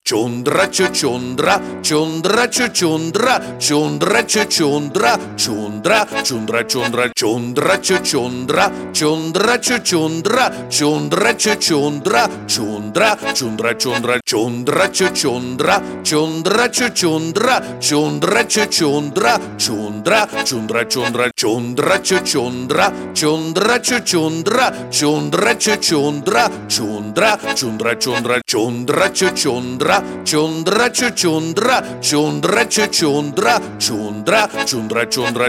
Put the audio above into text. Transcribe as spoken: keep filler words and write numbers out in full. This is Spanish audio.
Chundra chuchundra, chundra chuchundra, chundra chuchundra, chundra, chundra chundra, chundra chuchundra, chundra chuchundra, chundra chuchundra, chundra, chundra chundra, chundra chuchundra, chundra chuchundra, chundra chuchundra, chundra, chundra chundra, chundra chuchundra, chundra chuchundra, chundra chuchundra, chundra, chundra chundra, chundra chuchundra, chundra chuchundra, chundra chuchundra, chundra, chundra chundra,